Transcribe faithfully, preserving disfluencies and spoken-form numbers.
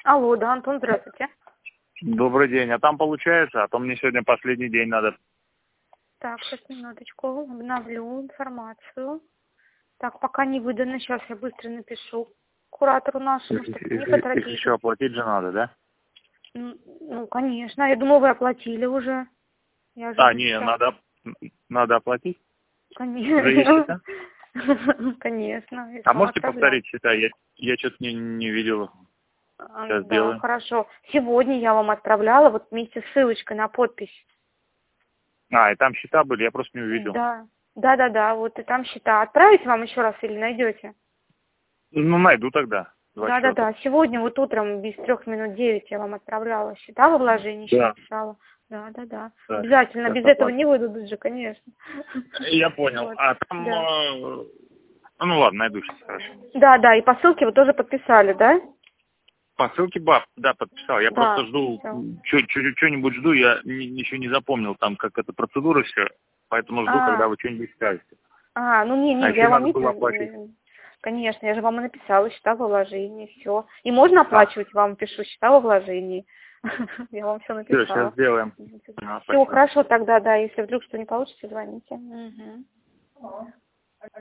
Алло, да, Антон, здравствуйте. Добрый день. А там получается, а то мне сегодня последний день надо. Так, сейчас минуточку, обновлю информацию. Так, пока не выдано, сейчас я быстро напишу куратору нашему, чтобы не Их поторопились. еще оплатить же надо, да? Ну, ну, конечно, я думала, вы оплатили уже. Я же А, не, написала. надо, надо оплатить? Конечно. Уже есть счета? Конечно. я А вам можете отправляла. повторить счета? Я, я что-то не, не видел. А, Сейчас Да, сделаем. хорошо. Сегодня я вам отправляла вот вместе с ссылочкой на подпись. А, и там счета были, я просто не увидел. Да, да, да, да, вот и там счета. Отправить вам еще раз или найдете? Ну, найду тогда. Два Да, да, счета. да. Сегодня вот утром без трех минут девять я вам отправляла счета во вложение, еще Да. написала. Да, да, да. Так, Обязательно. сейчас Без этого оплатим. не выдадут же, конечно. Я понял. Вот. А там... Да. э, Ну ладно, найду сейчас, хорошо. Да, да, и по ссылке вы тоже подписали, да? По ссылке баб, да, подписал. Я Да. просто жду, Всё. что-нибудь жду, я ни- еще не запомнил там, как эта процедура все, поэтому жду, когда А, вы что-нибудь скажете. а, ну не, А не, еще я вам надо не... было оплатить. Конечно, я же вам и написала счета во вложении, все. И можно А, оплачивать, вам пишу счета во вложении. Я вам все все, сейчас написала. сделаем. А, Все, спасибо. хорошо тогда, да, если вдруг что не получится, звоните. Мгм.